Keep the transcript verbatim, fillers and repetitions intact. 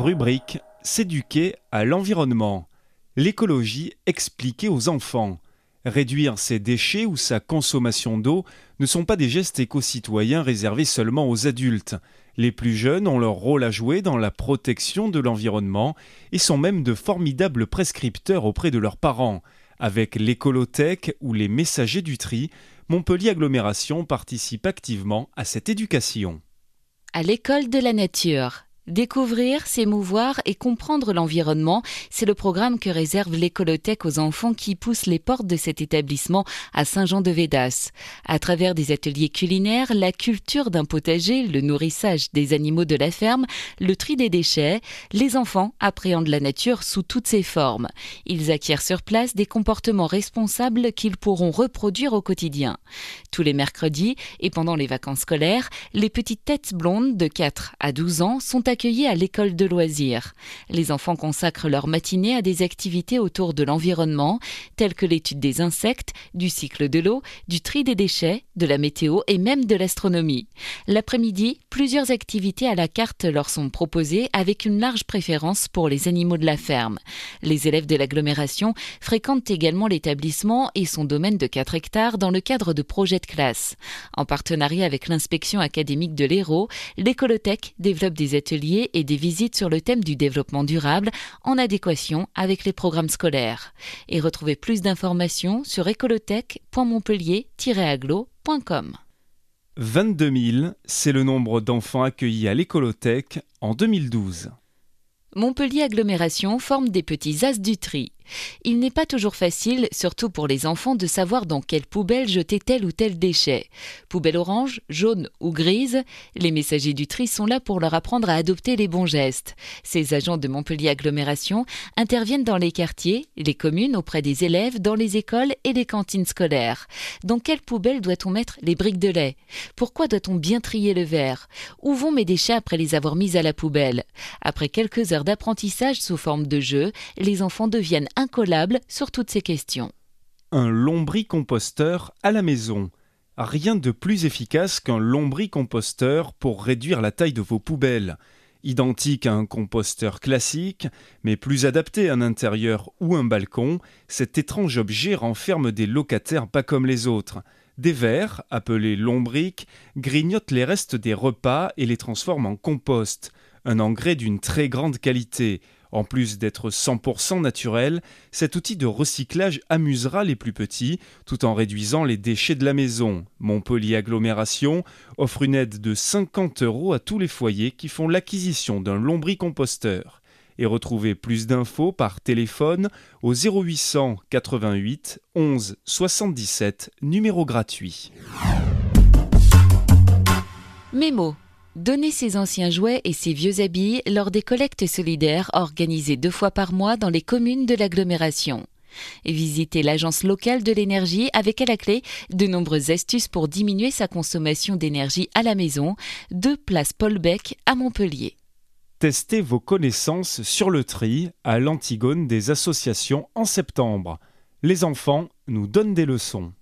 rubrique « S'éduquer à l'environnement ». L'écologie expliquée aux enfants. Réduire ses déchets ou sa consommation d'eau ne sont pas des gestes éco-citoyens réservés seulement aux adultes. Les plus jeunes ont leur rôle à jouer dans la protection de l'environnement et sont même de formidables prescripteurs auprès de leurs parents. Avec l'écolothèque ou les messagers du tri, Montpellier Agglomération participe activement à cette éducation. À l'école de la nature. Découvrir, s'émouvoir et comprendre l'environnement, c'est le programme que réserve l'écolothèque aux enfants qui poussent les portes de cet établissement à Saint-Jean-de-Védas. À travers des ateliers culinaires, la culture d'un potager, le nourrissage des animaux de la ferme, le tri des déchets, les enfants appréhendent la nature sous toutes ses formes. Ils acquièrent sur place des comportements responsables qu'ils pourront reproduire au quotidien. Tous les mercredis et pendant les vacances scolaires, les petites têtes blondes de quatre à douze ans sont accueillis à l'école de loisirs. Les enfants consacrent leur matinée à des activités autour de l'environnement, telles que l'étude des insectes, du cycle de l'eau, du tri des déchets, de la météo et même de l'astronomie. L'après-midi, plusieurs activités à la carte leur sont proposées avec une large préférence pour les animaux de la ferme. Les élèves de l'agglomération fréquentent également l'établissement et son domaine de quatre hectares dans le cadre de projets de classe. En partenariat avec l'inspection académique de l'Hérault, l'écolothèque développe des ateliers et des visites sur le thème du développement durable en adéquation avec les programmes scolaires. Et retrouvez plus d'informations sur écolothèque point montpellier tiret aglo point com. vingt-deux mille, c'est le nombre d'enfants accueillis à l'écolothèque en deux mille douze. Montpellier Agglomération forme des petits as du tri. Il n'est pas toujours facile, surtout pour les enfants, de savoir dans quelle poubelle jeter tel ou tel déchet. Poubelle orange, jaune ou grise, les messagers du tri sont là pour leur apprendre à adopter les bons gestes. Ces agents de Montpellier Agglomération interviennent dans les quartiers, les communes, auprès des élèves, dans les écoles et les cantines scolaires. Dans quelle poubelle doit-on mettre les briques de lait ? Pourquoi doit-on bien trier le verre ? Où vont mes déchets après les avoir mis à la poubelle ? Après quelques heures d'apprentissage sous forme de jeu, les enfants deviennent incollable sur toutes ces questions. Un lombricomposteur à la maison. Rien de plus efficace qu'un lombricomposteur pour réduire la taille de vos poubelles. Identique à un composteur classique, mais plus adapté à un intérieur ou un balcon, cet étrange objet renferme des locataires pas comme les autres. Des vers, appelés lombrics, grignotent les restes des repas et les transforment en compost. Un engrais d'une très grande qualité. En plus d'être cent pour cent naturel, cet outil de recyclage amusera les plus petits tout en réduisant les déchets de la maison. Montpellier Agglomération offre une aide de cinquante euros à tous les foyers qui font l'acquisition d'un lombricomposteur. Et retrouvez plus d'infos par téléphone au zéro huit cent quatre-vingt-huit onze soixante-dix-sept, numéro gratuit. Mémo. Donner ses anciens jouets et ses vieux habits lors des collectes solidaires organisées deux fois par mois dans les communes de l'agglomération. Et visitez l'agence locale de l'énergie avec à la clé de nombreuses astuces pour diminuer sa consommation d'énergie à la maison, deux place Paul Bec à Montpellier. Testez vos connaissances sur le tri à l'Antigone des associations en septembre. Les enfants nous donnent des leçons.